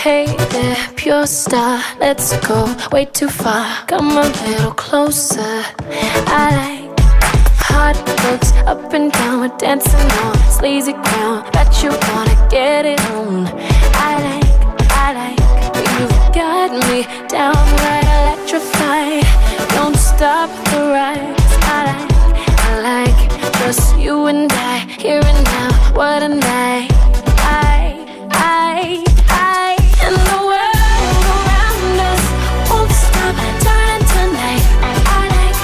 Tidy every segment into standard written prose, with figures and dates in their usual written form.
Hey there, pure star, let's go way too far. Come a little closer. I like hot looks up and down, we're dancing on sleazy ground. Bet you wanna get it on. I like, you've got me downright electrified. Don't stop the rise. I like, just you and I, here and now, what a night. And the world around us won't stop turning tonight. I like,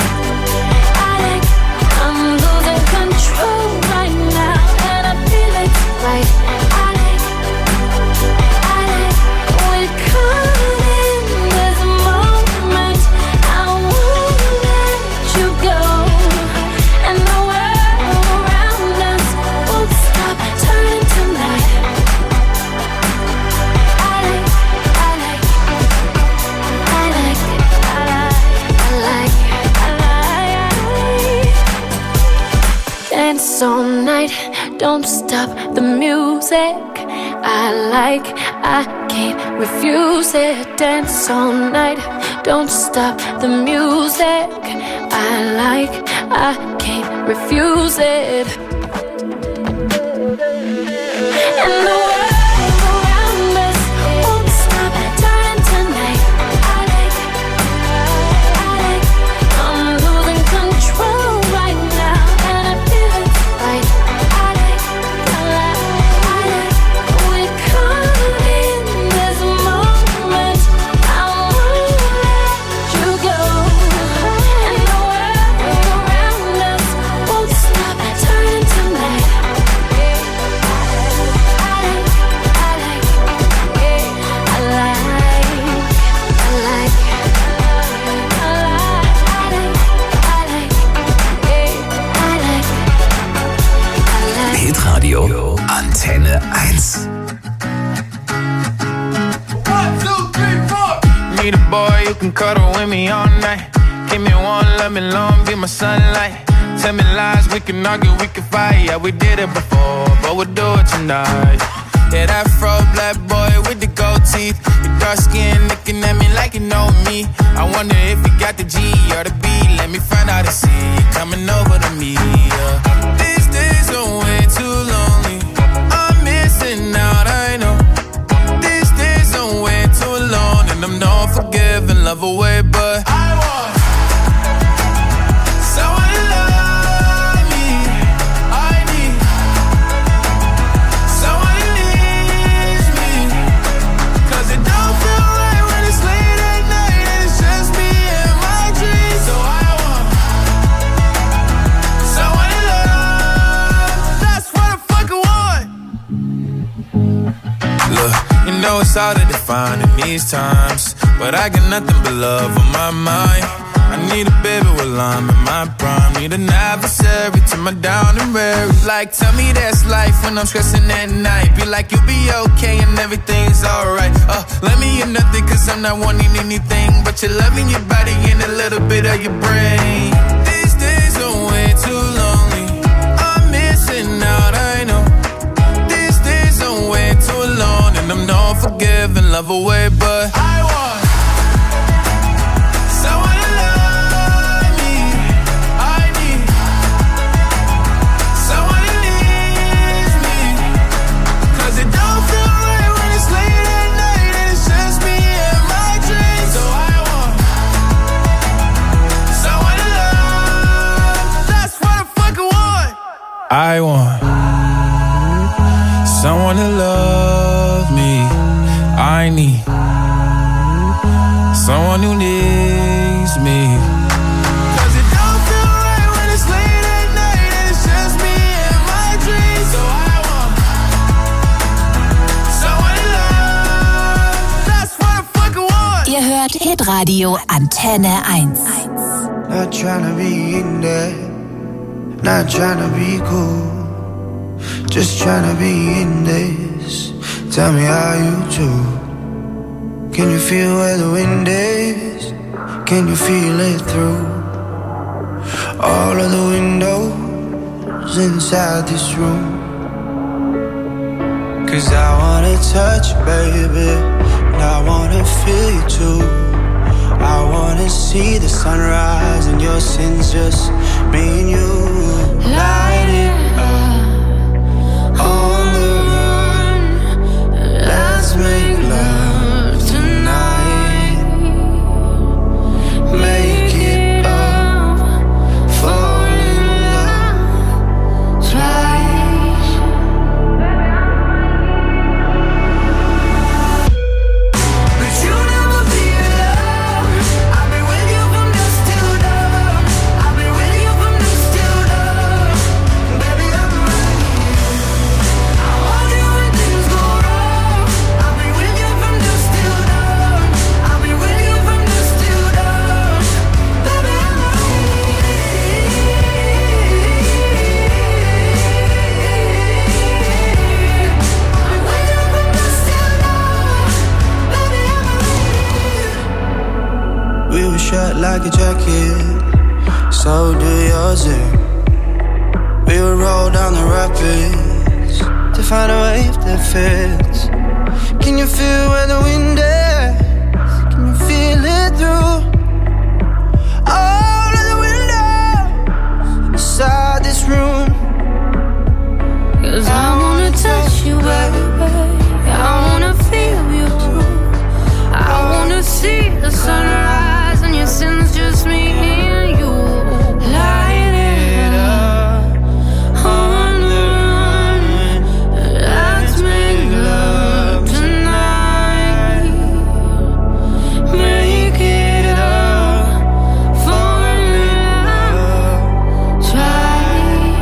I'm losing control right now, and I feel it's right. I like, we're caught in this moment. I won't let you go. And the world around us won't stop turning tonight. Dance all night, don't stop the music. I can't refuse it. Dance all night, don't stop the music. I can't refuse it. And the world around us won't stop turning tonight. I like, I'm losing control right now, and I feel it's right. I like, we're caught in this moment. I won't let you go. And the world around us won't stop turning tonight. Hitradio Antenne 1. 1, 2, 3, 4. Need a boy who can cuddle with me all night. Give me one, let me long, be my sunlight. Tell me lies, we can argue, we can fight. Yeah, we did it before, but we'll do it tonight. Yeah, that fro black boy with the gold teeth. Your dark skin looking at me like you know me. I wonder if you got the G or the B. Let me find out and see you coming over to me. These days are way too lonely. I'm missing out, I know. These days are way too long, and I'm not forgiving, love away, but I want someone to love me. I need someone who needs me. 'Cause it don't feel right when it's late at night and it's just me and my dreams. So I want someone to love. That's what I fucking want. Look, you know it's hard to define in these times, but I got nothing but love on my mind. I need a baby while I'm in my prime. Need an adversary to my down and weary. Like, tell me that's life when I'm stressing at night. Be like, you'll be okay and everything's alright. Let me in nothing 'cause I'm not wanting anything but your love in your body and a little bit of your brain. These days are way too lonely. I'm missing out, I know. These days are way too long, and I'm not forgiving, love away, but I want someone to love me. I need someone who needs me. 'Cause it don't feel right when it's late at night and it's just me and my dreams. So I want someone to love. That's what I fucking want. I want someone to love me. I need someone who needs me. 'Cause it don't feel right when it's late at night and it's just me and my dreams. So I want someone to love. That's what I fucking want. Ihr hört Hitradio Antenne 1. Not trying to be in there, not trying to be cool, just trying to be in this. Tell me how you do. Can you feel where the wind is? Can you feel it through all of the windows inside this room? 'Cause I wanna touch you, baby, and I wanna feel you too. I wanna see the sunrise and your sins, just me and you. Light it up on the run. Let's make love tonight. Make it up, fall in love twice. But you never be alone. I've been with you from dusk till dawn. I've been with you from dusk till dawn. Baby, I'm right here. I hold you when things go wrong. I've been with you from dusk till dawn. I've been with you from dusk till dawn. Baby, I'm right here. We were shut like a jacket, so do yours. We would roll down the rapids to find a wave that fits. Can you feel where the wind is? Can you feel it through all of the windows inside this room? 'Cause I wanna touch you, baby. I wanna feel you too. I wanna see the sunrise and your sins, just me and you. Light it up on the run. Let's make love tonight. Make it up, fall in love twice.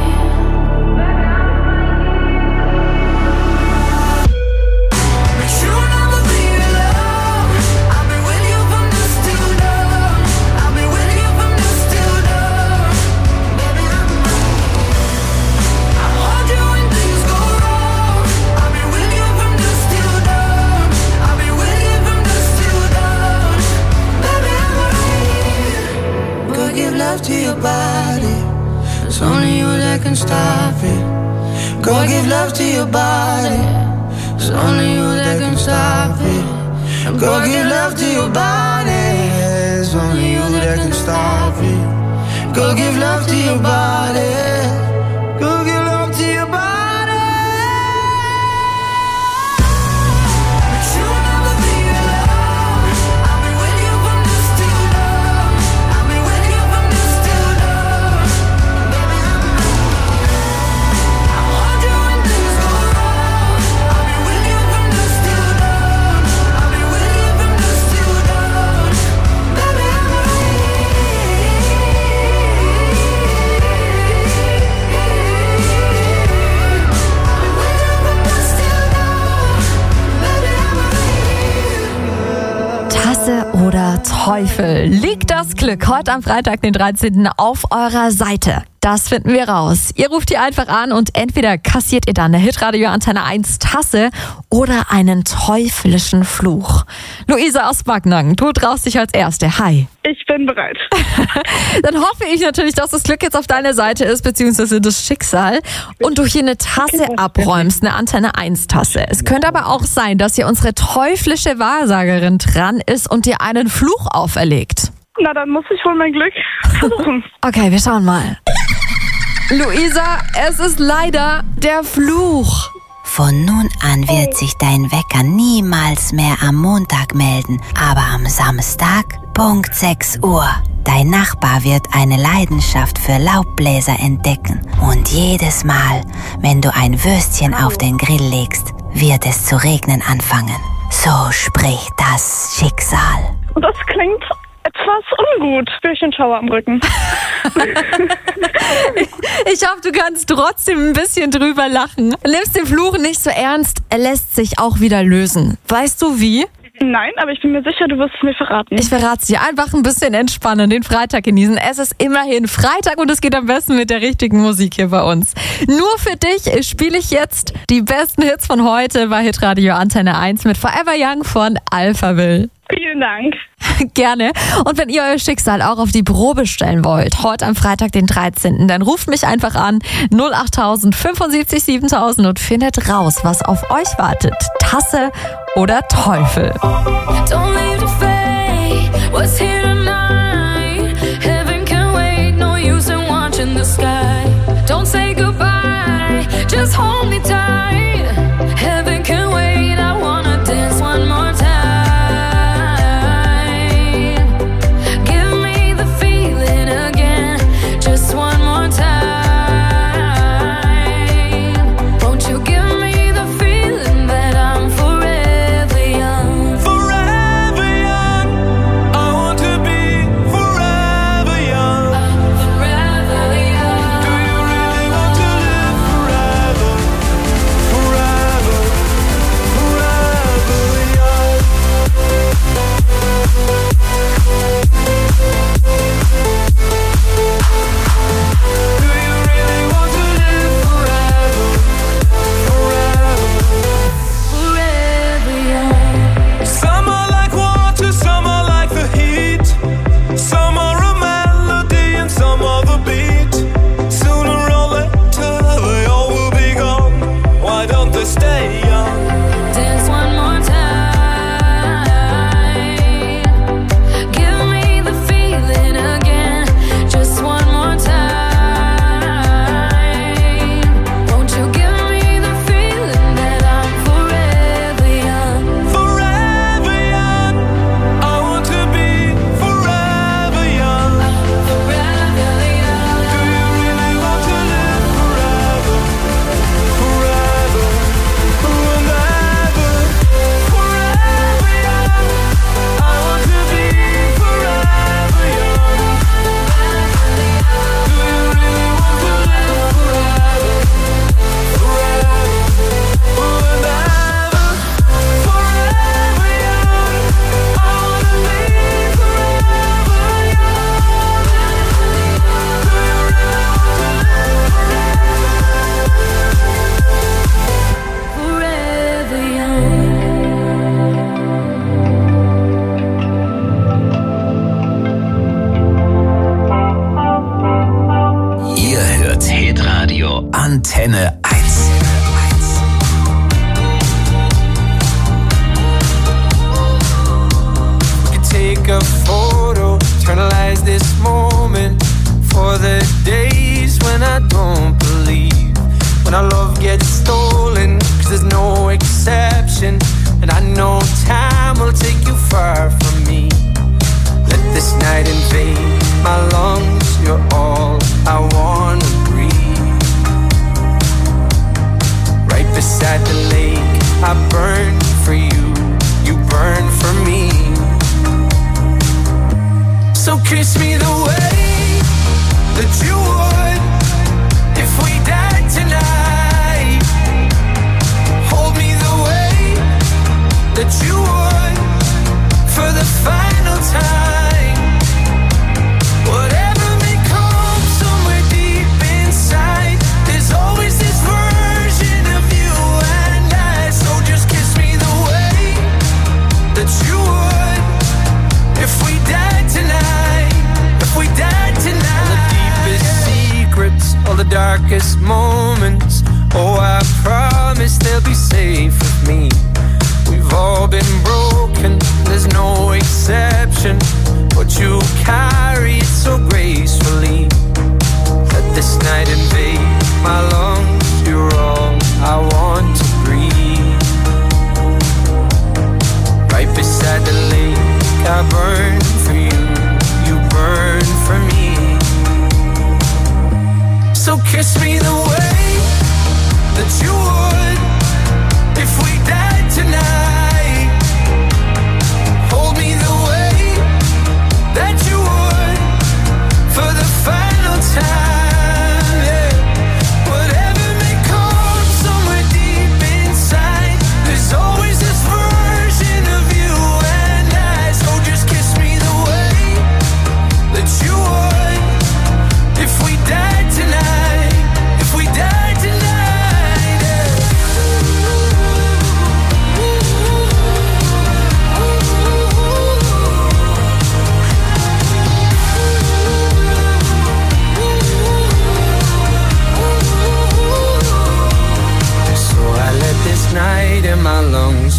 But you never be alone. I've been with you from dusk till dawn. I've been with you from dusk till dawn. Baby, I'm right here. I hold you when things go wrong. I've been with you from dusk till dawn. I've been with you from dusk till dawn. Baby, I'm right here. Go give love to your body. It's only you that can stop it. Go give love to your body. It's only you that can stop it. Go give love to your body. It's only you that can stop it. Go give love to your body. Go give love to your body. But you never be alone. I've been with you from dusk till dawn. I've been with you from dusk till dawn. Baby, I'm right here. I hold you when things go wrong. I've been with you from dusk till dawn. I've been with you from dusk till dawn. Baby, I'm right Tasse oder Teufel? Liegt das Glück heute am Freitag, den 13. auf eurer Seite? Das finden wir raus. Ihr ruft hier einfach an und entweder kassiert ihr dann eine Hitradio Antenne 1 Tasse oder einen teuflischen Fluch. Luisa aus Backnang, du traust dich als Erste. Hi. Ich bin bereit. Dann hoffe ich natürlich, dass das Glück jetzt auf deiner Seite ist, beziehungsweise das Schicksal, und du hier eine Tasse abräumst, eine Antenne 1 Tasse. Es könnte aber auch sein, dass hier unsere teuflische Wahrsagerin dran ist und dir einen Fluch auferlegt. Na, dann muss ich wohl mein Glück versuchen. Okay, wir schauen mal. Luisa, es ist leider der Fluch. Von nun an wird sich dein Wecker niemals mehr am Montag melden, aber am Samstag, Punkt 6 Uhr. Dein Nachbar wird eine Leidenschaft für Laubbläser entdecken. Und jedes Mal, wenn du ein Würstchen auf den Grill legst, wird es zu regnen anfangen. So spricht das Schicksal. Das klingt etwas ungut. Spürchen Schauer am Rücken. Ich hoffe, du kannst trotzdem ein bisschen drüber lachen. Nimmst den Fluch nicht so ernst, er lässt sich auch wieder lösen. Weißt du wie? Nein, aber ich bin mir sicher, du wirst es mir verraten. Ich verrate es dir. Einfach ein bisschen entspannen, den Freitag genießen. Es ist immerhin Freitag und es geht am besten mit der richtigen Musik hier bei uns. Nur für dich spiele ich jetzt die besten Hits von heute bei Hitradio Antenne 1 mit Forever Young von Alphaville. Vielen Dank. Gerne. Und wenn ihr euer Schicksal auch auf die Probe stellen wollt, heute am Freitag, den 13., dann ruft mich einfach an 08000 75 7000 und findet raus, was auf euch wartet. Tasse oder Teufel. Don't leave the fate, what's here tonight? Heaven can wait, no use in watching the sky. Don't say goodbye, just hold me tight. Heaven can wait, I wanna dance one more time. Give me the feeling again, just one more time. Won't you give me the feeling that I'm forever young? Forever young, I want to be forever young. I'm forever young. Do you really want to live forever? Forever, forever young. Do you really want to live forever? Forever. Forever young. Some are like water, some are like the heat. Some are a melody and some are the beat. Sooner or later they all will be gone. Why don't they stay young? Dance one more time. Give me the feeling again, just one more time. Won't you give me the feeling that I'm forever young? Forever young, I want to be forever young. Forever young. Do you really want to live forever? Forever, and ever. Forever young, I want to be forever young. Do you really want to live forever? Forever, and ever. Forever young, I want to be forever young. Forever young. Ihr hört Hitradio Antenne 1. We could take a photo, eternalize this moment for the days when I don't believe, when our love gets stolen, 'cause there's no exception, and I know time will take you far from me. Let this night invade my lungs, you're all I wanna breathe. Right beside the lake, I burn for you, you burn for me. So kiss me the way that you would if we died tonight. Hold me the way that you would for the final time. Whatever may come somewhere deep inside, there's always this version of you and I. So just kiss me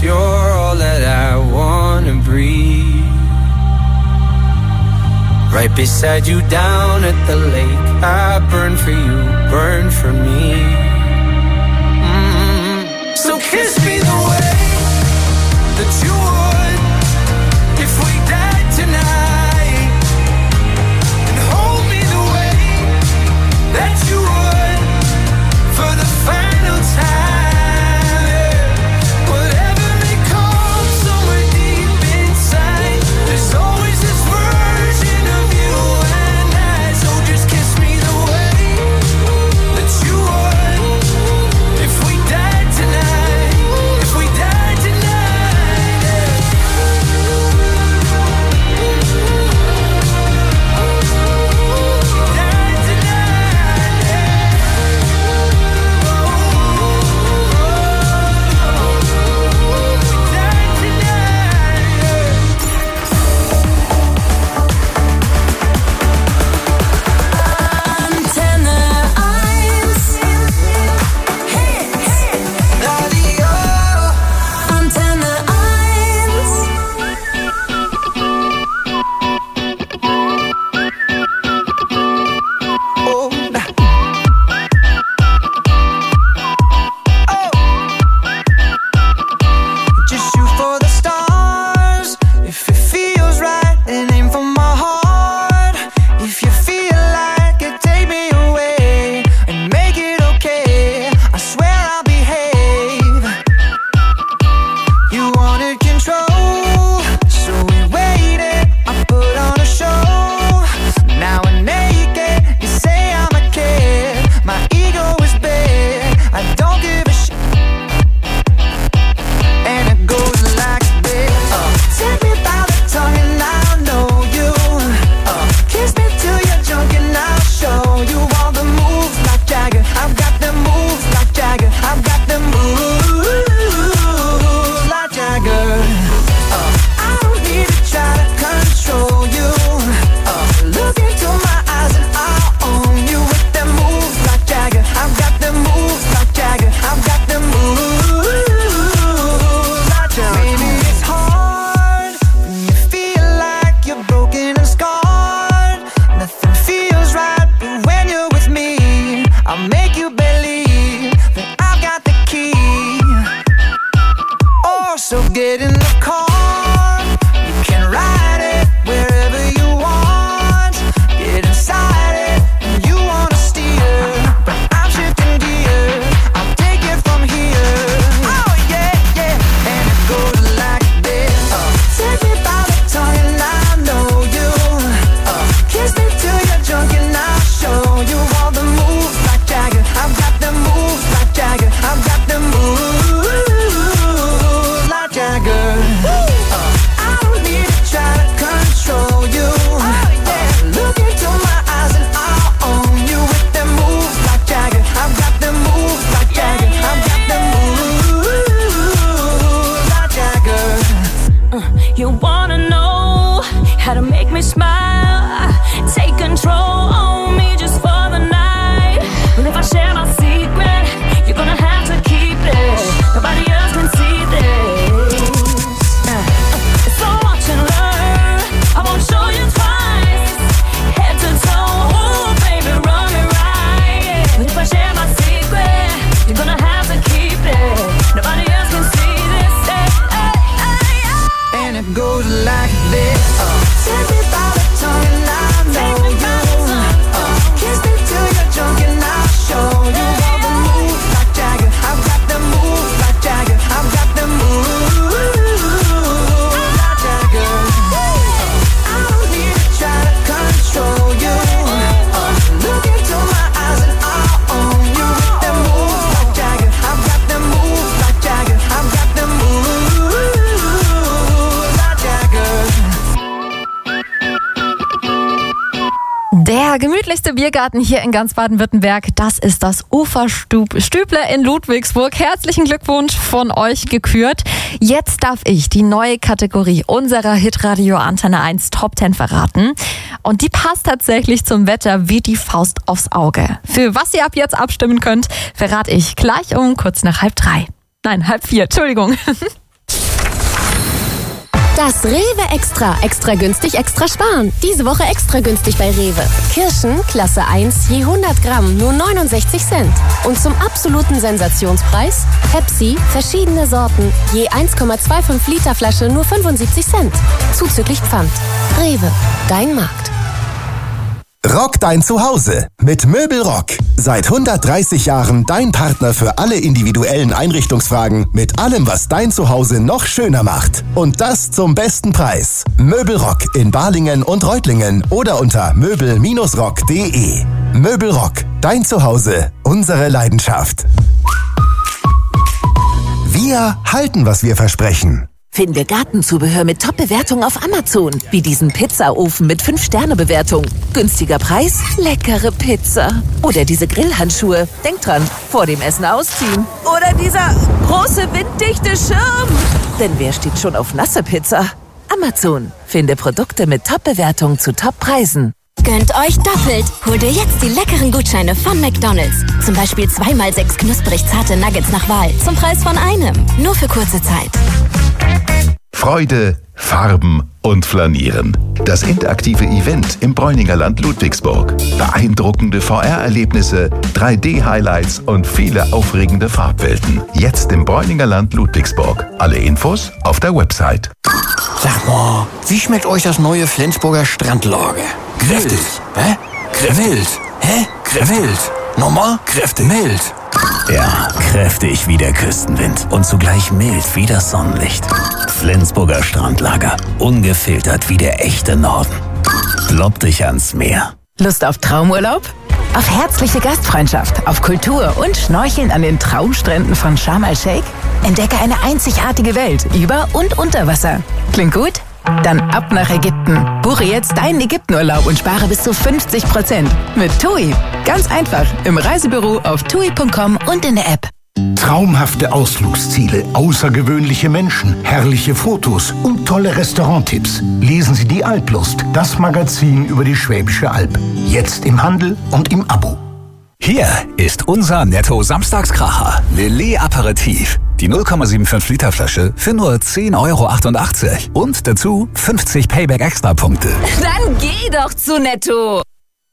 you're all that I wanna breathe. Right beside you down at the lake, I burn for you, burn for me. So kiss me the way that you would if we died tonight, and hold me the way that you would for the final time. Whatever may come somewhere deep inside, there's always this version of you and I. So just kiss me the way that you would if we died tonight, if we died tonight, yeah. Died tonight, yeah. Died tonight, Antenne 1. Radio. Antenne 1. Just shoot for the stars if it feels right, and aim for my heart. If you feel like it, take me away and make it okay. I swear I'll behave. You wanted control, so we waited. I put on a show. Now we're naked. You say I'm a kid. My ego is big. I don't give a shit. And it goes like this. Take me by the tongue and I'll know you. Kiss me till you're drunk and I'll show you all the moves like Jagger. I've got the moves like Jagger. I've got the moves like Jagger. I don't need to try to control you. Look into my eyes and I'll own you with them moves like Jagger. I've got the moves like Jagger. I've got the moves like Jagger. Maybe it's hard when you feel like you're broken and scarred. Nothing feels right, but when you're with me, I'll make you believe that I've got the key. Oh, so get in the car. You can ride it wherever you want. Get inside it and you wanna steer, but I'm shifting gears. I'll take it from here. Oh yeah, yeah. And it goes like this. Take me by the tongue and I know you. Kiss me till you're drunk and I'll show you all the moves like Jagger. I've got the moves like Jagger. I've got the moves like Jagger. I don't need to try to control you. Look into my eyes and I'll own you with them moves like Jagger. I've got the moves like Jagger. I've got the moves like Jagger. You wanna know how to make me smile? Take control on me just for the night. But if I share my secret, you're gonna have to keep it. Nobody else can see this. So watch and learn. I won't show you twice. Head to toe, ooh, baby, run me right. But if I share my secret, you're gonna have to keep it. Nobody else can see this. And it goes like this. Take me by the tongue and I know you. Kiss me till you're drunk and I'll show you all the moves like Jagger. I've got the moves like Jagger. I've got the moves like Jagger. I don't need to try to control you. Look into my eyes and I'll own you with the moves like Jagger. I've got the moves like Jagger. I've got the moves like Jagger. Der gemütlichste Biergarten hier in ganz Baden-Württemberg, das ist das Uferstüble in Ludwigsburg. Herzlichen Glückwunsch von euch gekürt. Jetzt darf ich die neue Kategorie unserer Hitradio Antenne 1 Top 10 verraten. Und die passt tatsächlich zum Wetter wie die Faust aufs Auge. Für was ihr ab jetzt abstimmen könnt, verrate ich gleich um kurz nach 2:30. Nein, 3:30, Entschuldigung. Das Rewe Extra. Extra günstig, extra sparen. Diese Woche extra günstig bei Rewe. Kirschen, Klasse 1, je 100 Gramm, nur 69 Cent. Und zum absoluten Sensationspreis, Pepsi, verschiedene Sorten, je 1,25 Liter Flasche, nur 75 Cent. Zuzüglich Pfand. Rewe, dein Markt. Rock dein Zuhause mit Möbelrock. Seit 130 Jahren dein Partner für alle individuellen Einrichtungsfragen mit allem, was dein Zuhause noch schöner macht. Und das zum besten Preis. Möbelrock in Balingen und Reutlingen oder unter möbel-rock.de. Möbelrock, dein Zuhause, unsere Leidenschaft. Wir halten, was wir versprechen. Finde Gartenzubehör mit Top-Bewertung auf Amazon. Wie diesen Pizzaofen mit 5-Sterne-Bewertung. Günstiger Preis, leckere Pizza. Oder diese Grillhandschuhe. Denk dran, vor dem Essen ausziehen. Oder dieser große winddichte Schirm. Denn wer steht schon auf nasse Pizza? Amazon. Finde Produkte mit Top-Bewertung zu Top-Preisen. Gönnt euch doppelt. Hol dir jetzt die leckeren Gutscheine von McDonald's. Zum Beispiel 2x6 knusprig zarte Nuggets nach Wahl. Zum Preis von einem. Nur für kurze Zeit. Freude, Farben und Flanieren. Das interaktive Event im Bräuninger Land Ludwigsburg. Beeindruckende VR-Erlebnisse, 3D-Highlights und viele aufregende Farbwelten. Jetzt im Bräuninger Land Ludwigsburg. Alle Infos auf der Website. Sag mal, wie schmeckt euch das neue Flensburger Strandlager? Kräftig. Hä? Wild. Hä? Wild. Nochmal? Kräftig. Mild. Ja, kräftig wie der Küstenwind und zugleich mild wie das Sonnenlicht. Flensburger Strandlager, ungefiltert wie der echte Norden. Lob dich ans Meer. Lust auf Traumurlaub? Auf herzliche Gastfreundschaft, auf Kultur und Schnorcheln an den Traumstränden von Sharm el-Sheikh? Entdecke eine einzigartige Welt über und unter Wasser. Klingt gut? Dann ab nach Ägypten. Buche jetzt deinen Ägyptenurlaub und spare bis zu 50% mit TUI. Ganz einfach im Reisebüro auf tui.com und in der App. Traumhafte Ausflugsziele, außergewöhnliche Menschen, herrliche Fotos und tolle Restauranttipps. Lesen Sie die Alplust, das Magazin über die Schwäbische Alb. Jetzt im Handel und im Abo. Hier ist unser Netto-Samstagskracher. Lillet Aperitif. Die 0,75 Liter Flasche für nur 10,88 €. Und dazu 50 Payback-Extra-Punkte. Dann geh doch zu Netto.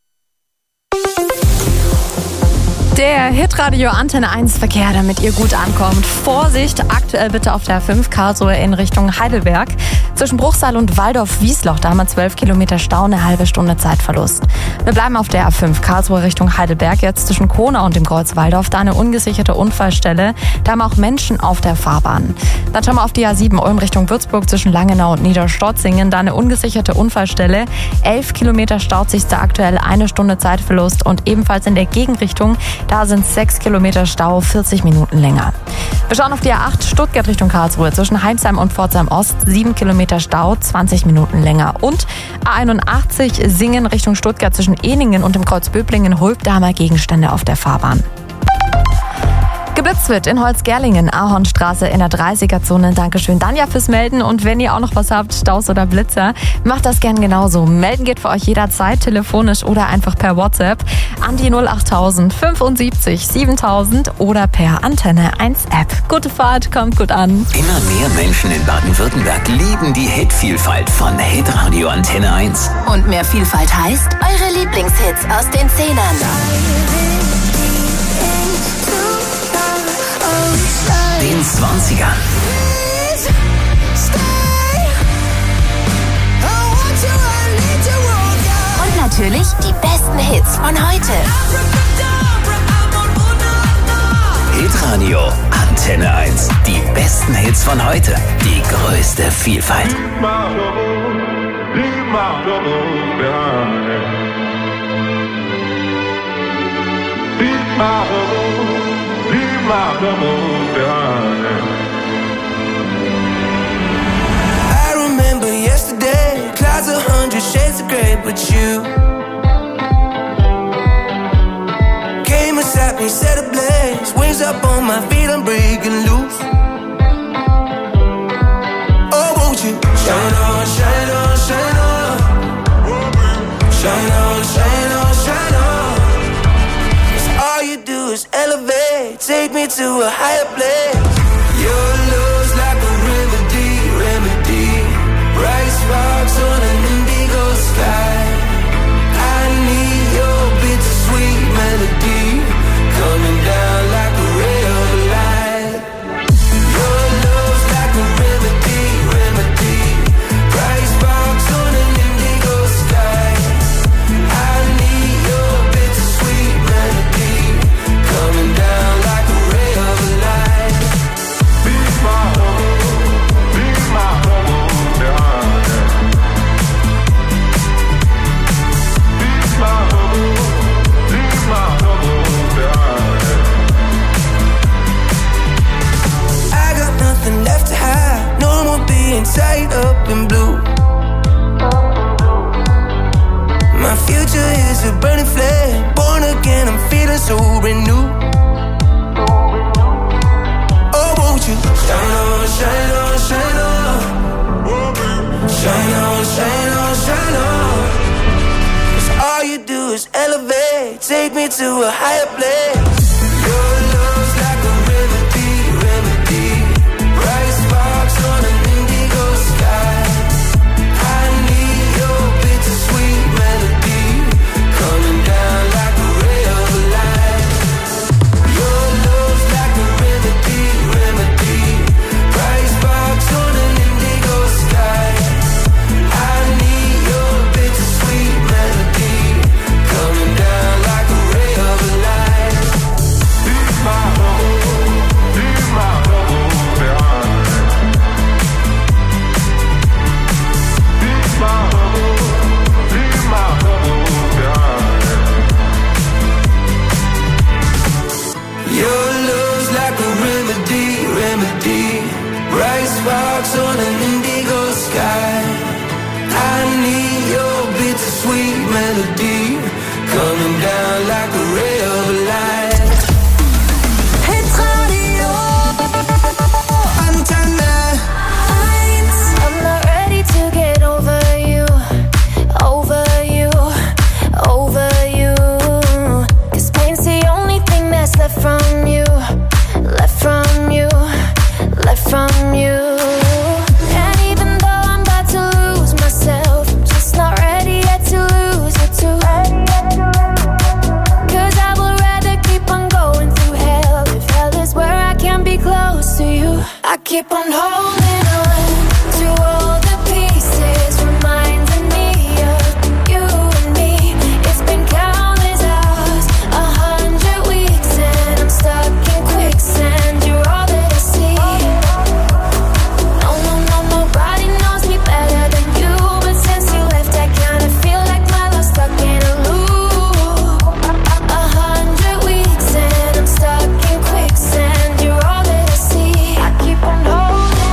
Der Hitradio Antenne 1 Verkehr, damit ihr gut ankommt. Vorsicht, aktuell bitte auf der 5 Karlsruhe in Richtung Heidelberg. Zwischen Bruchsal und Waldorf-Wiesloch, da haben wir 12 Kilometer Stau, eine halbe Stunde Zeitverlust. Wir bleiben auf der A5 Karlsruhe Richtung Heidelberg, jetzt zwischen Kona und dem Kreuz Waldorf, da eine ungesicherte Unfallstelle. Da haben auch Menschen auf der Fahrbahn. Dann schauen wir auf die A7 Ulm Richtung Würzburg zwischen Langenau und Niederstotzingen, da eine ungesicherte Unfallstelle. 11 Kilometer staut sich da aktuell, eine Stunde Zeitverlust und ebenfalls in der Gegenrichtung. Da sind 6 Kilometer Stau, 40 Minuten länger. Wir schauen auf die A8 Stuttgart Richtung Karlsruhe. Zwischen Heinsheim und Pforzheim Ost 7 Kilometer Stau, 20 Minuten länger. Und A81 Singen Richtung Stuttgart zwischen Ehningen und dem Kreuz Böblingen-Hulb. Da haben wir Gegenstände auf der Fahrbahn. Geblitzt wird in Holzgerlingen, Ahornstraße in der 30er-Zone. Dankeschön, Danja, fürs Melden. Und wenn ihr auch noch was habt, Staus oder Blitzer, macht das gern genauso. Melden geht für euch jederzeit, telefonisch oder einfach per WhatsApp an die 08000 75 7000 oder per Antenne 1 App. Gute Fahrt, kommt gut an. Immer mehr Menschen in Baden-Württemberg lieben die Hitvielfalt von Hitradio Antenne 1. Und mehr Vielfalt heißt eure Lieblingshits aus den 10ern. Den 20ern. Und natürlich die besten Hits von heute. Hitradio Antenne 1. Die besten Hits von heute. Die größte Vielfalt. I remember yesterday, clouds 100 shades of grey, but you came and sat me, set ablaze, wings up on my feet, I'm breaking loose. Oh, won't you shine on, shine on, shine on, shine on, shine on, shine on. 'Cause all you do is elevate, take me to a higher place. Your love's like a remedy, remedy. tied up in blue. My future is a burning flame. Born again, I'm feeling so renewed. Oh, won't you shine on, shine on, shine on. Shine on, shine on, shine on. 'Cause all you do is elevate. Take me to a higher place. Your love's like a remedy, remedy. Bright sparks on an indigo sky. I need your bittersweet melody coming down like a ray of light. Your love's like a remedy, remedy. Bright sparks on an indigo sky. I need your bittersweet melody coming down like a ray of light. Leave my home behind. Leave my home behind. Your love's like a remedy, remedy. Bright sparks on an indigo sky. I need your bittersweet melody coming down like a ray of light. Hitradio Antenne 1. I'm not ready to get over you, over you, over you. 'Cause pain's the only thing that's left from you, left from you, left from you. And even though I'm about to lose myself, I'm just not ready yet to lose you too. 'Cause I would rather keep on going through hell, if hell is where I can be close to you. I keep on holding on to all the pieces, reminding me of you and me. It's been countless hours, 100 weeks, and I'm stuck in quicksand. You're all that I see. No, no, no, nobody knows me better than you. But since you left, I kinda feel like my love's stuck in a loop. 100 weeks, and I'm stuck in quicksand. You're all that I see. I keep on holding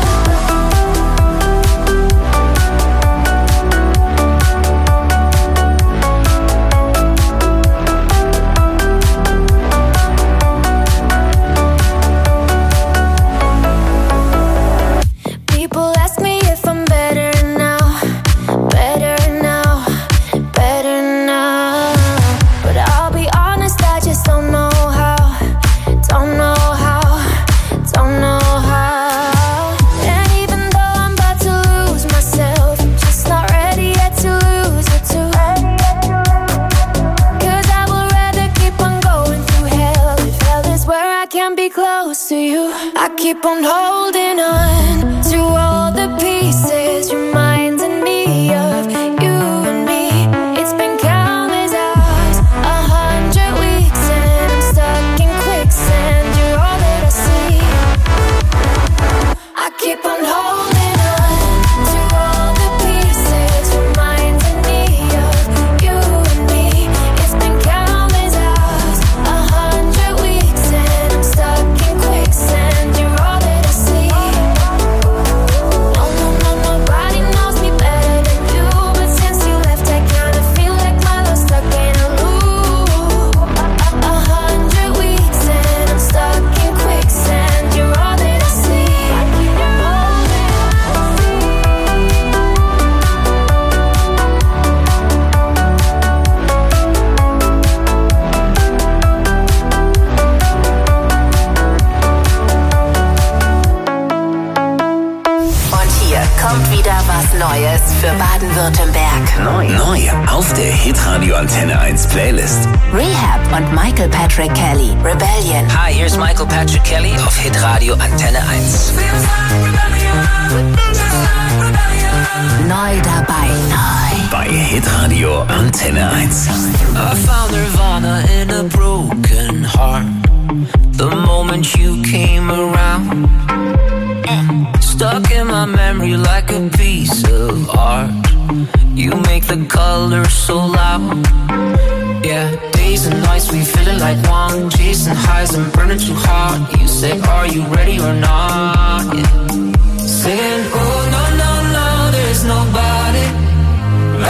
People ask me if I'm better now, better now, better now. But I'll be honest, I just don't know how, don't know how, don't know how. And even though I'm about to lose myself, I'm just not ready yet to lose you too. 'Cause I would rather keep on going through hell, if hell is where I can be close to you. I keep on holding on to all the pieces, reminding me of you and me. It's been countless hours, 100 weeks, and I'm stuck in quicksand. You're all that I see. I keep on holding on to all the pieces, reminding me of you and me. It's been countless hours, 100 weeks, and I'm stuck in quicksand. You're all that I see. No, no, no, nobody knows me better than you. But since you left, I kinda feel like my love's stuck in a loop. 100 weeks, and I'm stuck in quicksand. You're all that I see. I keep on holding Und hier kommt wieder was Neues für Baden-Württemberg. Neu auf der Hitradio Antenne 1 Playlist. Rehab und Michael Patrick Kelly, Rebellion. Hi, here's Michael Patrick Kelly auf Hitradio Antenne 1. Neu dabei. Bei Hitradio Antenne 1. I found Nirvana in a broken heart. The moment you came around, stuck in my memory like a piece of art. You make the colors so loud. Yeah, days and nights we feeling like one, chasing highs and burning too hard. You say, are you ready or not? Yeah. Saying, oh no no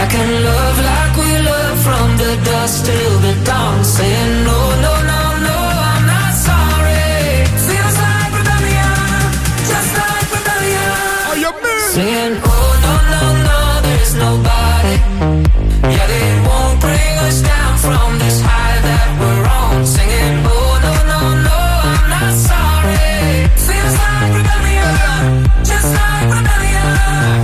I can love like we love from the dusk till the dawn. Saying no, no, no, no, I'm not sorry. Feels like rebellion, just like rebellion. Saying oh, no, no, no, there's nobody. Yeah, they won't bring us down from this high that we're on. Singing oh, no, no, no, I'm not sorry. Feels like rebellion, just like rebellion.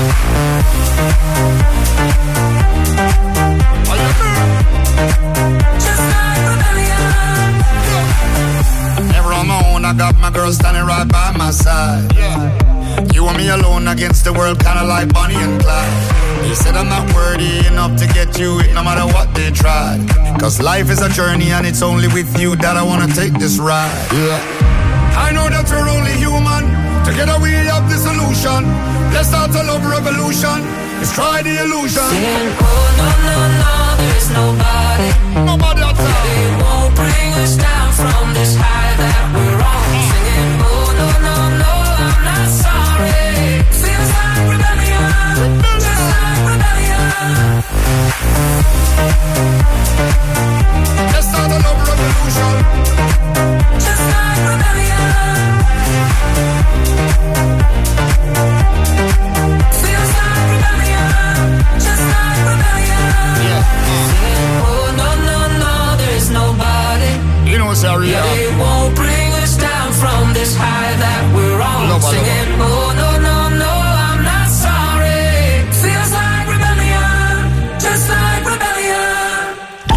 Never alone, I got my girl standing right by my side. You and me alone against the world, kinda like Bonnie and Clyde. They said I'm not worthy enough to get you it, no matter what they tried. Cause life is a journey and it's only with you that I wanna take this ride. I know that we're only human, together we have the solution. Let's start a love revolution, let's try the illusion. Saying oh, no, no, no, there's nobody. Nobody outside. They won't bring us down from this high that we're on. Singing oh, no, no, no, I'm not sorry. Feels like rebellion, just like rebellion. Let's start a love revolution, just like rebellion. Feels like rebellion, just like rebellion. Saying oh, no, no, no, there's nobody. You know, sorry, yeah, they won't bring us down from this high that we're on. Nobody. Singing oh, no, no, no, I'm not sorry. Feels like rebellion, just like rebellion.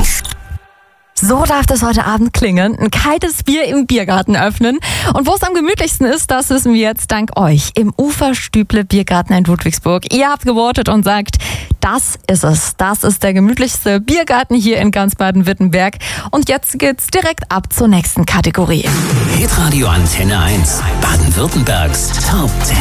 So darf das heute Abend klingen. Ein kaltes Bier im Biergarten öffnen. Und wo es am gemütlichsten ist, das wissen wir jetzt dank euch. Im Uferstüble Biergarten in Ludwigsburg. Ihr habt gewotet und sagt, das ist es. Das ist der gemütlichste Biergarten hier in ganz Baden-Württemberg. Und jetzt geht's direkt ab zur nächsten Kategorie. Hitradio Antenne 1. Baden-Württembergs Top 10.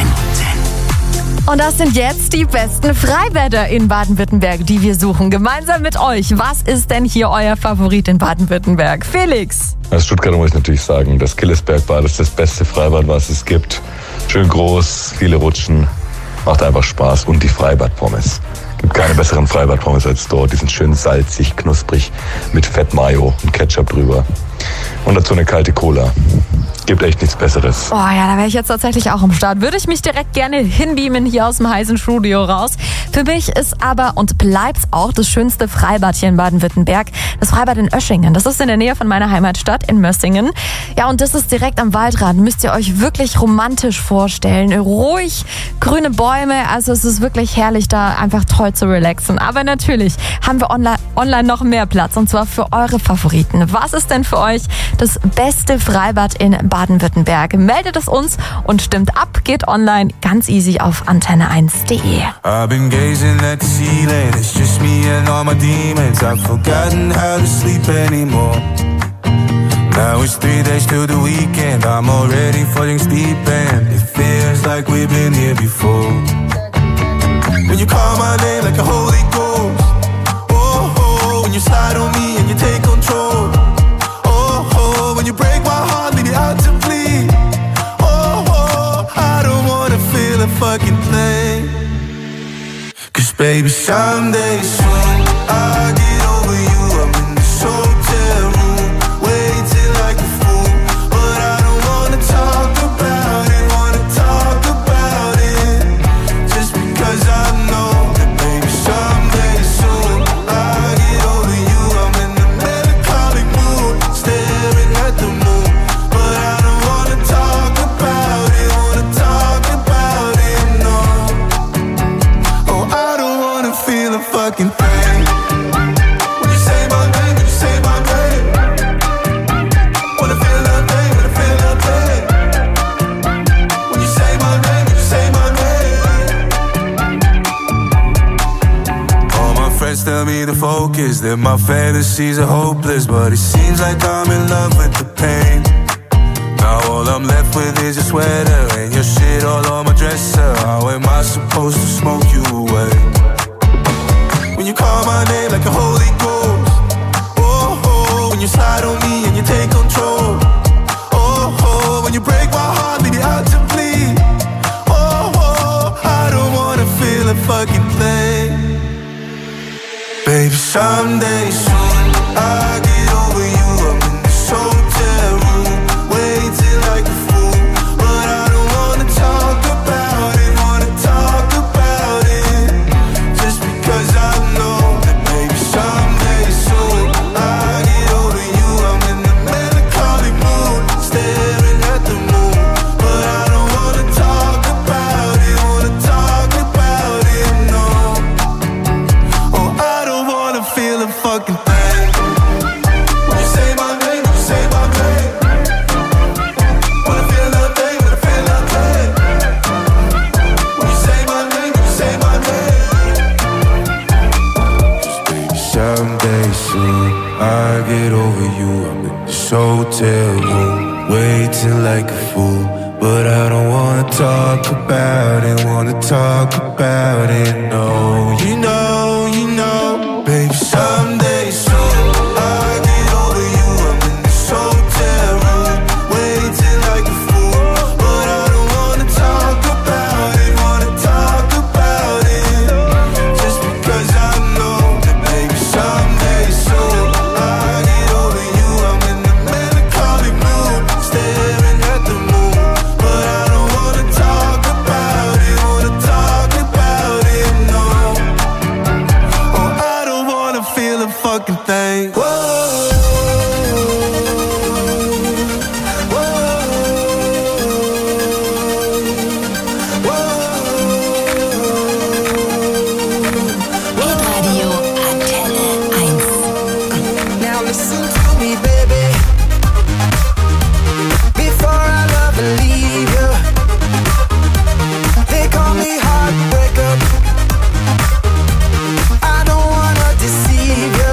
Und das sind jetzt die besten Freibäder in Baden-Württemberg, die wir suchen. Gemeinsam mit euch. Was ist denn hier euer Favorit in Baden-Württemberg? Felix? Als Stuttgarter muss ich natürlich sagen, das Killesbergbad ist das beste Freibad, was es gibt. Schön groß, viele Rutschen, macht einfach Spaß. Und die Freibad-Pommes. Gibt keine besseren Freibad-Pommes als dort. Die sind schön salzig, knusprig, mit Fett-Mayo und Ketchup drüber. Und dazu eine kalte Cola. Gibt echt nichts Besseres. Oh ja, da wäre ich jetzt tatsächlich auch am Start. Würde ich mich direkt gerne hinbeamen hier aus dem heißen Studio raus. Für mich ist aber und bleibt's auch das schönste Freibad hier in Baden-Württemberg. Das Freibad in Öschingen. Das ist in der Nähe von meiner Heimatstadt in Mössingen. Ja, und das ist direkt am Waldrand. Müsst ihr euch wirklich romantisch vorstellen. Ruhig, grüne Bäume. Also es ist wirklich herrlich, da einfach toll zu relaxen. Aber natürlich haben wir online noch mehr Platz. Und zwar für eure Favoriten. Was ist denn für euch das beste Freibad in Baden-Württemberg? Meldet es uns und stimmt ab. Geht online ganz easy auf antenne1.de. I've been gazing at the ceiling. It's just me and all my demons. I've forgotten how to sleep anymore. Now it's 3 days till the weekend. I'm already falling deep and it feels like we've been here before. When you call my name like a holy ghost. Oh, oh, when you slide on me and you take control. Oh, oh, when you break my heart, leave me out to bleed. Oh, oh, I don't wanna feel a fucking thing. Cause baby, someday soon I'll get over you. I'm in this hotel room, waiting like a fool. But I don't wanna talk about it, just because I know that baby, someday soon I'll get over you. I'm in a melancholic mood, staring at the moon. But I don't wanna talk about it, no. Oh, I don't wanna feel a fucking thing. When you say my name, when you say my name, wanna feel nothing, wanna feel nothing. When you say my name, when you say my name. All my friends tell me to focus, that my fantasies are hopeless. But it seems like I'm in love with the pain. Now all I'm left with is your sweater and your shit all on my dresser. How am I supposed to smoke you away? When you call my name like a holy ghost. Oh, oh, when you slide on me and you take control. Oh, oh, when you break my heart, leave me out to bleed. Oh, oh, I don't wanna feel a fucking thing. someday soon I get over you. I'm in this hotel room, waiting like a fool, but I don't wanna talk about it, just because I know that maybe someday soon I get over you. I'm in the melancholy mood, staring at the moon, but I don't wanna talk about it, no. Oh, I don't wanna feel a fucking thing. When you say my name, when you say my name, wanna feel nothing, wanna feel nothing. When you say my name, when you say my name. Someday soon I get over you. I'm in this hotel room, waiting like a fool, but I don't wanna talk about it, no. You know, baby, someday soon I get over you. I'm in this hotel room, waiting like a fool, but I don't wanna talk about it, just because I know that maybe someday soon I get over you. I'm in the melancholy mood, staring at the moon, but I don't wanna talk about it, no. Oh, I don't wanna feel a fucking thing. Hitradio Antenne 1. Now listen to me, baby. Before I love and leave you, they call me heartbreaker. I don't wanna deceive you.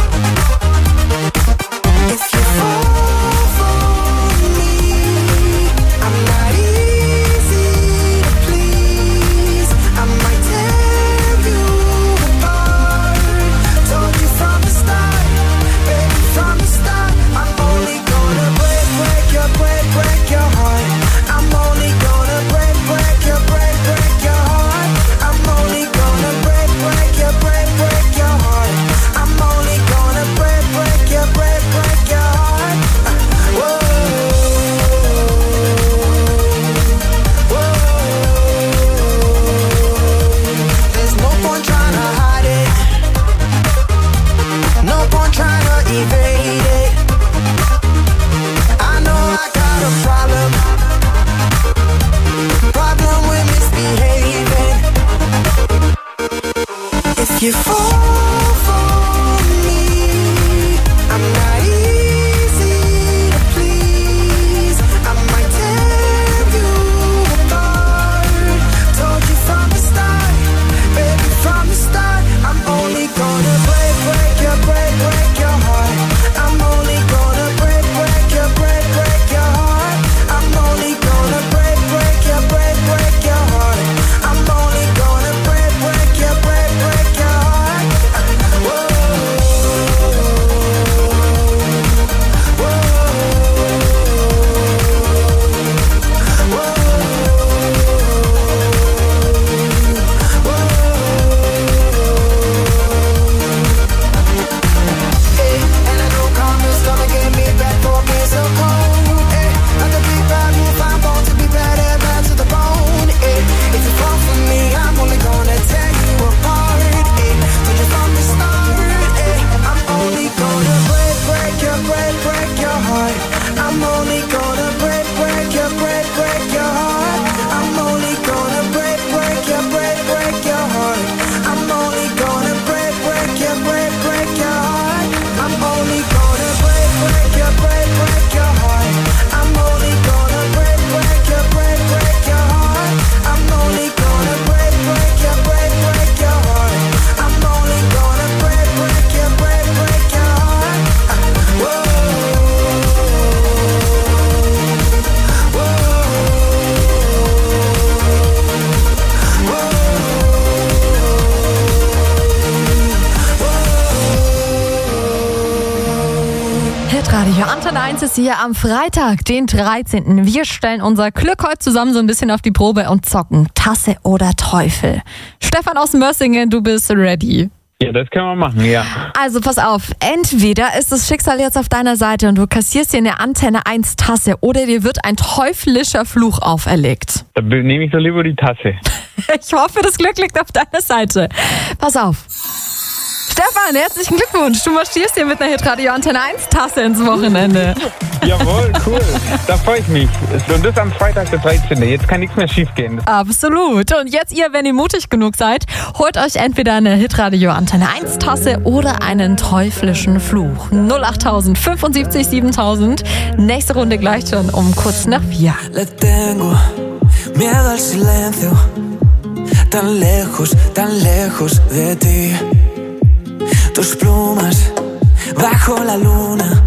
If you fall for me, I'm not easy to please. I might tear you apart. Told you from the start, baby, from the start. I'm only gonna break your heart. I'm only gonna break your heart. I'm only gonna break your heart. I'm only gonna break your heart. Whoa. There's no point trying to hide it. No point trying to evade it. I know I got a problem with misbehaving. If you fall for me, I'm not easy to please. I might tear you apart. Told you from the start, baby, from the start. I'm only gonna break your heart. I'm only gonna break your heart. I'm only gonna break your heart. I'm only gonna break your heart. Whoa. And I know karma's gonna get me back for being so cold. Not to be bad, move, I'm born to be bad to the bone. If you fall for me, I'm only gonna tear you apart. Told you from the start, I'm only gonna break your heart. I'm only gonna break your heart. I'm only gonna break your heart. I'm only gonna break your heart. I'm only gonna break your heart. I'm only gonna break your heart. I'm only gonna break your heart. I'm only gonna break your heart. Whoa. Hitradio Antenne 1 ist hier am Freitag, den 13. Wir stellen unser Glück heute zusammen so ein bisschen auf die Probe und zocken Tasse oder Teufel. Stefan aus Mössingen, du bist ready. Ja, das können wir machen, ja. Also pass auf, entweder ist das Schicksal jetzt auf deiner Seite und du kassierst dir eine Antenne 1 Tasse oder dir wird ein teuflischer Fluch auferlegt. Dann nehme ich so lieber die Tasse. Ich hoffe, das Glück liegt auf deiner Seite. Pass auf. Stefan, herzlichen Glückwunsch. Du marschierst hier mit einer Hitradio Antenne 1 Tasse ins Wochenende. Jawohl, cool. Da freue ich mich. Und das am Freitag der 13. Jetzt kann nichts mehr schief gehen. Absolut. Und jetzt ihr, wenn ihr mutig genug seid, holt euch entweder eine Hitradio Antenne 1 Tasse oder einen teuflischen Fluch. 08000 75 7000. Nächste Runde gleich schon um kurz nach 4. Le tengo miedo al silencio. Tan lejos de ti. Tus plumas bajo la luna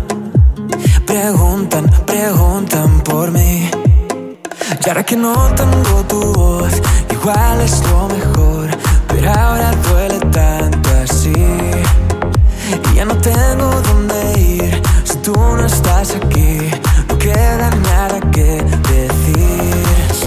preguntan por mí. Y ahora que no tengo tu voz, igual es lo mejor, pero ahora duele tanto así. Y ya no tengo dónde ir si tú no estás aquí. No queda nada que decir.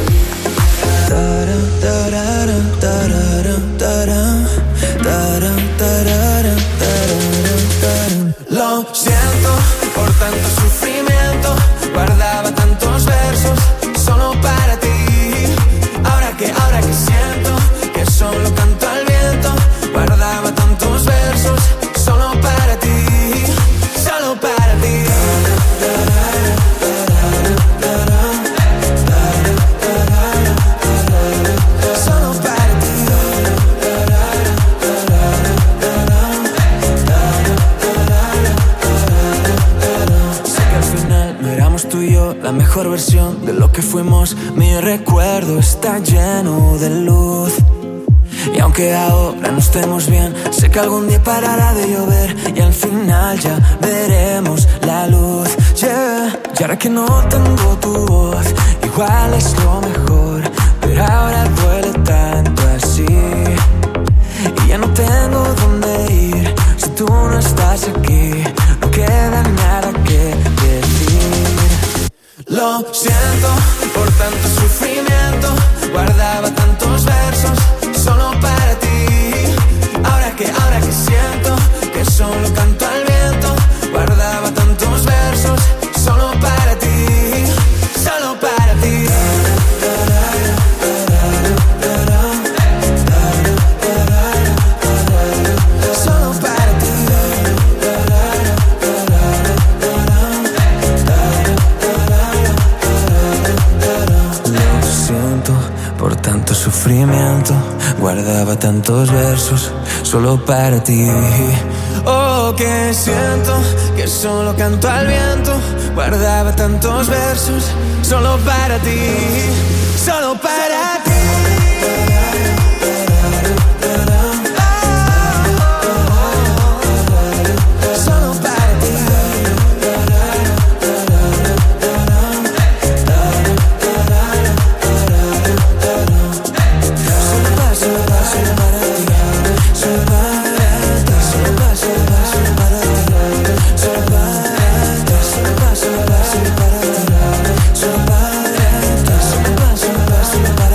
Lo siento por tanto sufrimiento. Guardaba tantos versos solo para ti. Ahora que siento que solo canto al viento. Guardaba tantos versos solo para ti. Solo para ti. La mejor versión de lo que fuimos. Mi recuerdo está lleno de luz. Y aunque ahora no estemos bien, sé que algún día parará de llover y al final ya veremos la luz, yeah. Y ahora que no tengo tu voz, igual es lo mejor, pero ahora duele tanto así. Y ya no tengo dónde ir si tú no estás aquí. No queda nada que decir. Lo siento por tanto sufrimiento. Guardaba tantos versos solo para ti. Ahora que siento que solo canto al viento. Guardaba tantos versos solo para ti. Solo para ti. Solo para ti. Lo siento por tanto sufrimiento. Guardaba tantos versos solo para ti. Oh, que siento que solo canto al viento. Guardaba tantos versos solo para ti. Solo para ti. Para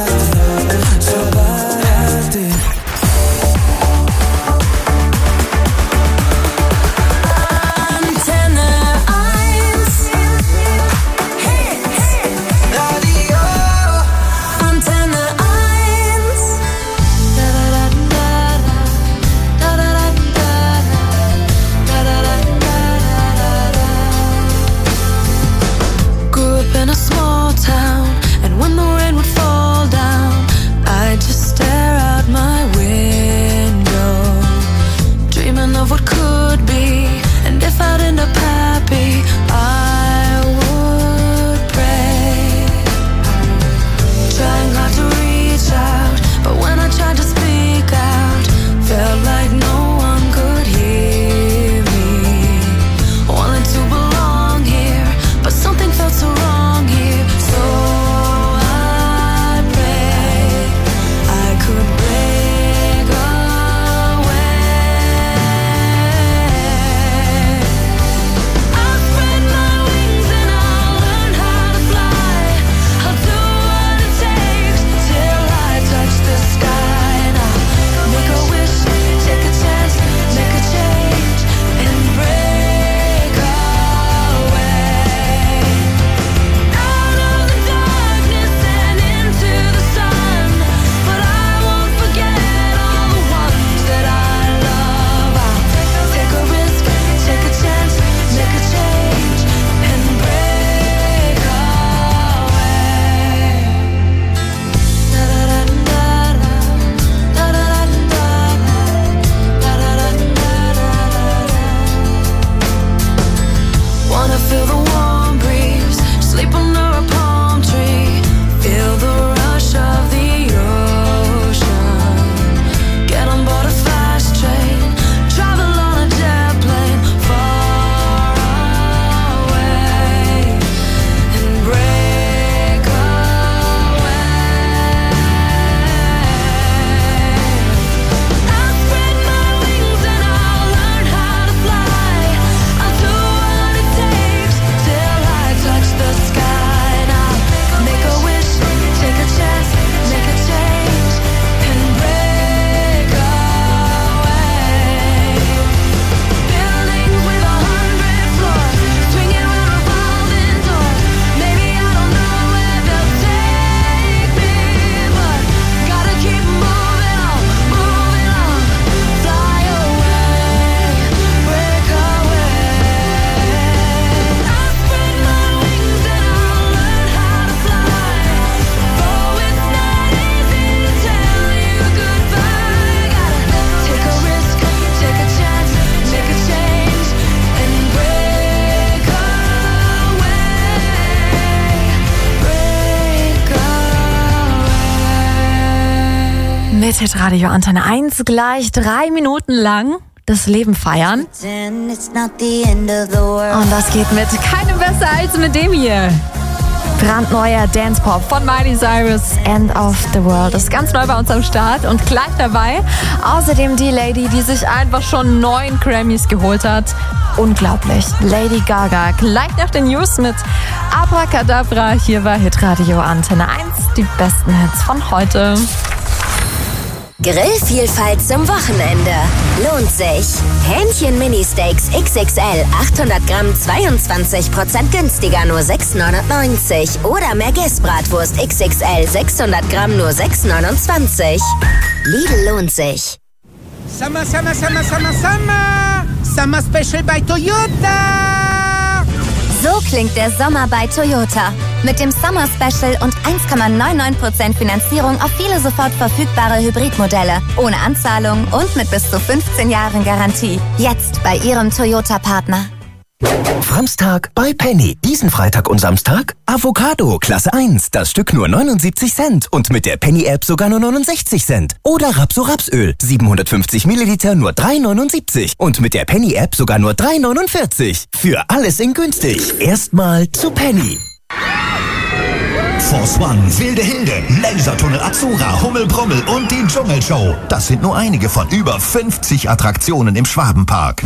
Mit Hitradio Antenne 1 gleich 3 Minuten lang das Leben feiern. Und das geht mit keinem besser als mit dem hier. Brandneuer Dance-Pop von Miley Cyrus, End of the World. Das ist ganz neu bei uns am Start und gleich dabei. Außerdem die Lady, die sich einfach schon 9 Grammys geholt hat. Unglaublich. Lady Gaga. Gleich nach den News mit Abracadabra. Hier war Hitradio Antenne 1. Die besten Hits von heute. Grillvielfalt zum Wochenende. Lohnt sich. Hähnchen-Mini-Steaks XXL 800 Gramm 22% günstiger, nur 6,99. Oder Merguez-Bratwurst XXL 600 Gramm, nur 6,29. Lidl lohnt sich. Summer, summer, summer, summer, summer. Summer Special bei Toyota. So klingt der Sommer bei Toyota. Mit dem Summer Special und 1,99% Finanzierung auf viele sofort verfügbare Hybridmodelle. Ohne Anzahlung und mit bis zu 15 Jahren Garantie. Jetzt bei Ihrem Toyota-Partner. Samstag bei Penny. Diesen Freitag und Samstag Avocado, Klasse 1. Das Stück nur 79 Cent und mit der Penny-App sogar nur 69 Cent. Oder Rapso-Rapsöl, 750 Milliliter nur 3,79 und mit der Penny-App sogar nur 3,49. Für alles in günstig. Erstmal zu Penny. Force One, Wilde Hilde, Lasertunnel Azura, Hummelbrummel und die Dschungelshow. Das sind nur einige von über 50 Attraktionen im Schwabenpark.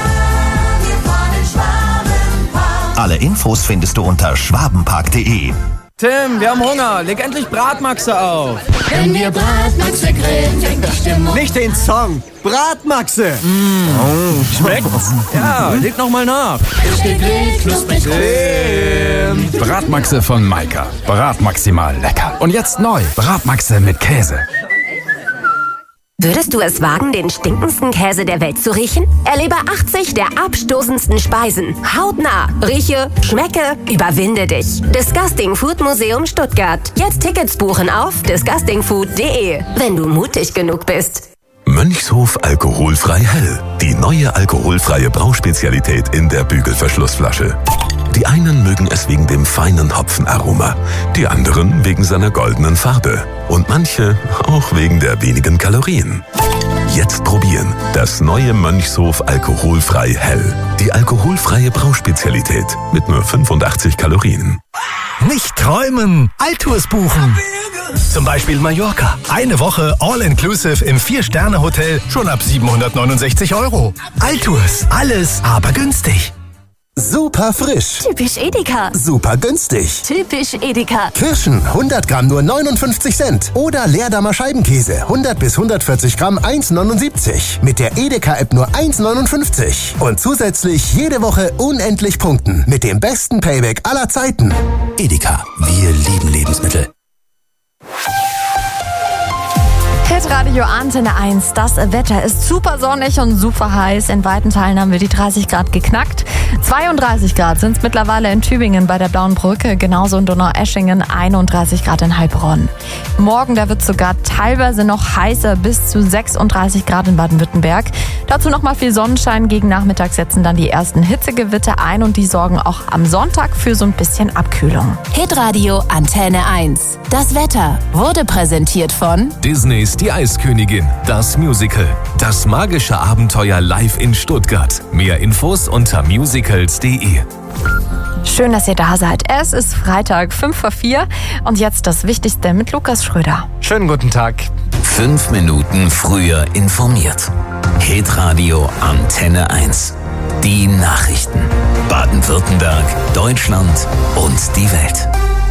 Alle Infos findest du unter schwabenpark.de. Tim, wir haben Hunger. Leg endlich Bratmaxe auf. Wenn wir Bratmaxe grillen, fängt die Stimmung. Nicht den Song. Bratmaxe. Schmeckt's? Ja, leg noch mal nach. Ist gegrillt, knusprig. Tim. Bratmaxe von Maika. Bratmaximal lecker. Und jetzt neu. Bratmaxe mit Käse. Würdest du es wagen, den stinkendsten Käse der Welt zu riechen? Erlebe 80 der abstoßendsten Speisen. Hautnah. Rieche, schmecke, überwinde dich. Disgusting Food Museum Stuttgart. Jetzt Tickets buchen auf disgustingfood.de, wenn du mutig genug bist. Mönchshof alkoholfrei hell. Die neue alkoholfreie Brauspezialität in der Bügelverschlussflasche. Die einen mögen es wegen dem feinen Hopfenaroma, die anderen wegen seiner goldenen Farbe und manche auch wegen der wenigen Kalorien. Jetzt probieren das neue Mönchshof alkoholfrei hell. Die alkoholfreie Brauspezialität mit nur 85 Kalorien. Nicht träumen, Altours buchen. Zum Beispiel Mallorca. Eine Woche All-Inclusive im 4-Sterne-Hotel schon ab 769 €. Altours. Alles, aber günstig. Super frisch. Typisch Edeka. Super günstig. Typisch Edeka. Kirschen 100 Gramm nur 59 Cent. Oder Leerdammer Scheibenkäse 100 bis 140 Gramm 1,79. Mit der Edeka-App nur 1,59. Und zusätzlich jede Woche unendlich punkten. Mit dem besten Payback aller Zeiten. Edeka, wir lieben Lebensmittel. Hitradio Antenne 1. Das Wetter ist super sonnig und super heiß. In weiten Teilen haben wir die 30 Grad geknackt. 32 Grad sind es mittlerweile in Tübingen bei der Blauen Brücke, genauso in Donaueschingen, 31 Grad in Heilbronn. Morgen, da wird es sogar teilweise noch heißer, bis zu 36 Grad in Baden-Württemberg. Dazu nochmal viel Sonnenschein. Gegen Nachmittag setzen dann die ersten Hitzegewitter ein und die sorgen auch am Sonntag für so ein bisschen Abkühlung. Hitradio Antenne 1. Das Wetter wurde präsentiert von Disneys Die Eiskönigin, das Musical. Das magische Abenteuer live in Stuttgart. Mehr Infos unter musicals.de. Schön, dass ihr da seid. Es ist Freitag, 5:04 und jetzt das Wichtigste mit Lukas Schröder. Schönen guten Tag. 5 Minuten früher informiert. Hitradio Antenne 1. Die Nachrichten. Baden-Württemberg, Deutschland und die Welt.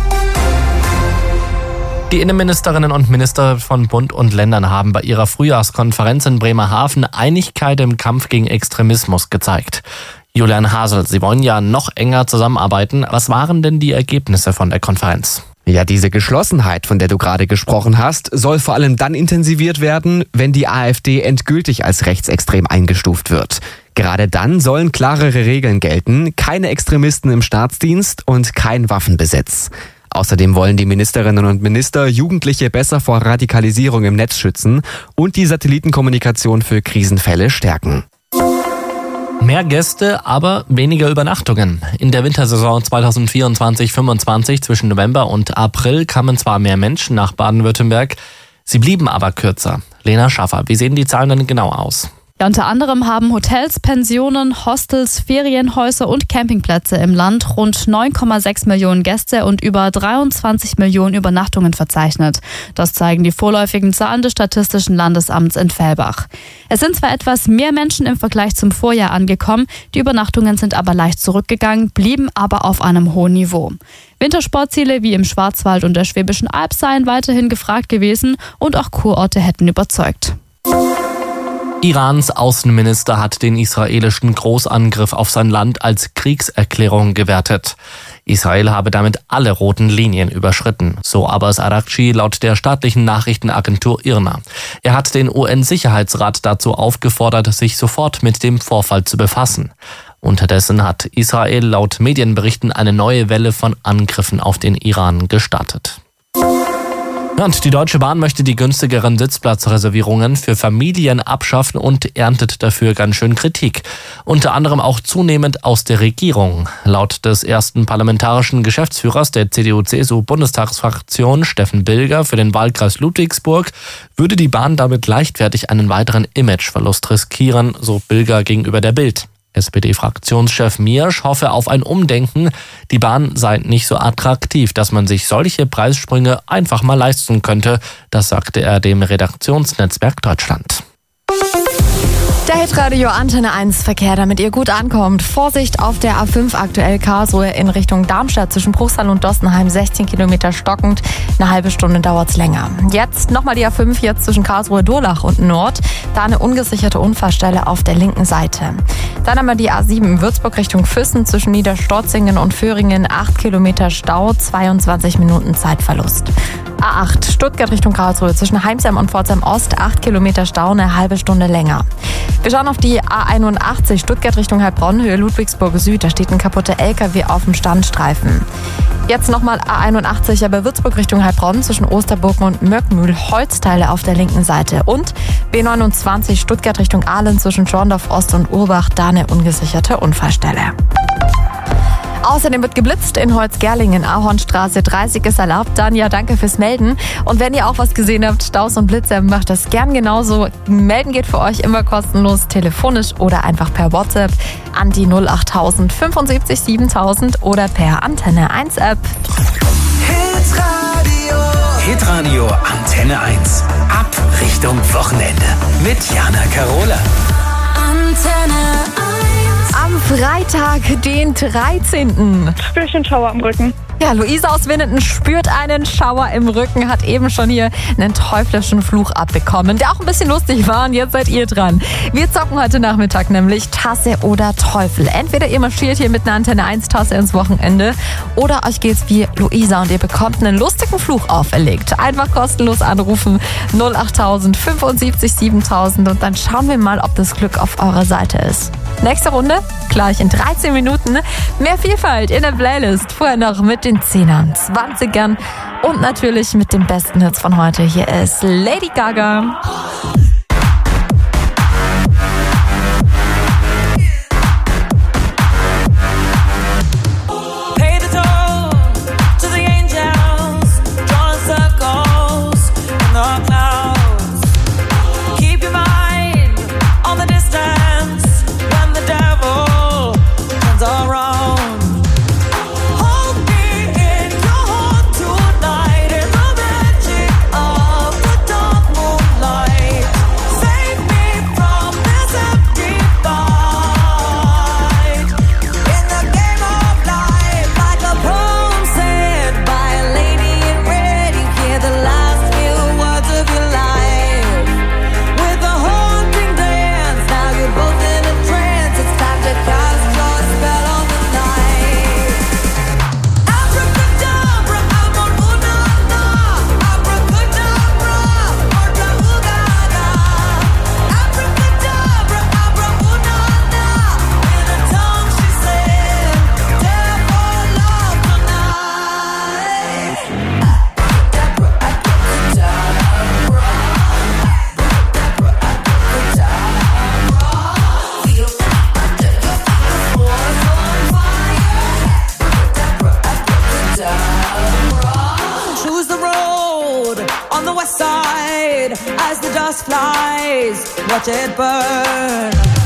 Die Innenministerinnen und Minister von Bund und Ländern haben bei ihrer Frühjahrskonferenz in Bremerhaven Einigkeit im Kampf gegen Extremismus gezeigt. Julian Hasel, Sie wollen ja noch enger zusammenarbeiten. Was waren denn die Ergebnisse von der Konferenz? Ja, diese Geschlossenheit, von der du gerade gesprochen hast, soll vor allem dann intensiviert werden, wenn die AfD endgültig als rechtsextrem eingestuft wird. Gerade dann sollen klarere Regeln gelten, keine Extremisten im Staatsdienst und kein Waffenbesitz. Außerdem wollen die Ministerinnen und Minister Jugendliche besser vor Radikalisierung im Netz schützen und die Satellitenkommunikation für Krisenfälle stärken. Mehr Gäste, aber weniger Übernachtungen. In der Wintersaison 2024-25 zwischen November und April kamen zwar mehr Menschen nach Baden-Württemberg, Sie blieben aber kürzer. Lena Schaffer, wie sehen die Zahlen denn genau aus? Ja, unter anderem haben Hotels, Pensionen, Hostels, Ferienhäuser und Campingplätze im Land rund 9,6 Millionen Gäste und über 23 Millionen Übernachtungen verzeichnet. Das zeigen die vorläufigen Zahlen des Statistischen Landsamts in Fellbach. Es sind zwar etwas mehr Menschen im Vergleich zum Vorjahr angekommen, die Übernachtungen sind aber leicht zurückgegangen, blieben aber auf einem hohen Niveau. Wintersportziele wie im Schwarzwald und der Schwäbischen Alb seien weiterhin gefragt gewesen und auch Kurorte hätten überzeugt. Irans Außenminister hat den israelischen Großangriff auf sein Land als Kriegserklärung gewertet. Israel habe damit alle roten Linien überschritten, so Abbas Araghchi laut der staatlichen Nachrichtenagentur IRNA. Er hat den UN-Sicherheitsrat dazu aufgefordert, sich sofort mit dem Vorfall zu befassen. Unterdessen hat Israel laut Medienberichten eine neue Welle von Angriffen auf den Iran gestartet. Und die Deutsche Bahn möchte die günstigeren Sitzplatzreservierungen für Familien abschaffen und erntet dafür ganz schön Kritik. Unter anderem auch zunehmend aus der Regierung. Laut des ersten parlamentarischen Geschäftsführers der CDU-CSU-Bundestagsfraktion, Steffen Bilger, für den Wahlkreis Ludwigsburg, würde die Bahn damit leichtfertig einen weiteren Imageverlust riskieren, so Bilger gegenüber der Bild. SPD-Fraktionschef Miersch hoffe auf ein Umdenken. Die Bahn sei nicht so attraktiv, dass man sich solche Preissprünge einfach mal leisten könnte. Das sagte er dem Redaktionsnetzwerk Deutschland. Der Hitradio Antenne 1 Verkehr, damit ihr gut ankommt. Vorsicht auf der A5 aktuell Karlsruhe in Richtung Darmstadt zwischen Bruchsal und Dossenheim, 16 Kilometer stockend. Eine halbe Stunde dauert's länger. Jetzt nochmal die A5 jetzt zwischen Karlsruhe, Durlach und Nord. Da eine ungesicherte Unfallstelle auf der linken Seite. Dann haben wir die A7 Würzburg Richtung Füssen zwischen Niederstorzingen und Föhringen, 8 Kilometer Stau, 22 Minuten Zeitverlust. A8 Stuttgart Richtung Karlsruhe zwischen Heimsheim und Pforzheim Ost, 8 Kilometer Stau, eine halbe Stunde länger. Wir schauen auf die A81 Stuttgart Richtung Heilbronn, Höhe Ludwigsburg Süd. Da steht ein kaputter LKW auf dem Standstreifen. Jetzt nochmal A81, aber Würzburg Richtung Heilbronn zwischen Osterburgen und Möckmühl, Holzteile auf der linken Seite. Und B29 Stuttgart Richtung Ahlen zwischen Schorndorf Ost und Urbach, da eine ungesicherte Unfallstelle. Außerdem wird geblitzt in Holzgerlingen, Ahornstraße, 30 ist erlaubt. Dann ja, danke fürs Melden. Und wenn ihr auch was gesehen habt, Staus und Blitze, macht das gern genauso. Melden geht für euch immer kostenlos, telefonisch oder einfach per WhatsApp an die 08000 75 7000 oder per Antenne 1 App. Hitradio Antenne 1. Ab Richtung Wochenende. Mit Jana Karola. Antenne 1. Am Freitag, den 13. Spür ich einen Schauer am Rücken. Ja, Luisa aus Winnenden spürt einen Schauer im Rücken, hat eben schon hier einen teuflischen Fluch abbekommen, der auch ein bisschen lustig war und jetzt seid ihr dran. Wir zocken heute Nachmittag nämlich Tasse oder Teufel. Entweder ihr marschiert hier mit einer Antenne 1 Tasse ins Wochenende oder euch geht's wie Luisa und ihr bekommt einen lustigen Fluch auferlegt. Einfach kostenlos anrufen 08000 75 7000 und dann schauen wir mal, ob das Glück auf eurer Seite ist. Nächste Runde, gleich in 13 Minuten. Mehr Vielfalt in der Playlist. Vorher noch mit den 10ern, 20ern und natürlich mit den besten Hits von heute. Hier ist Lady Gaga. Your as the dust flies, watch it burn.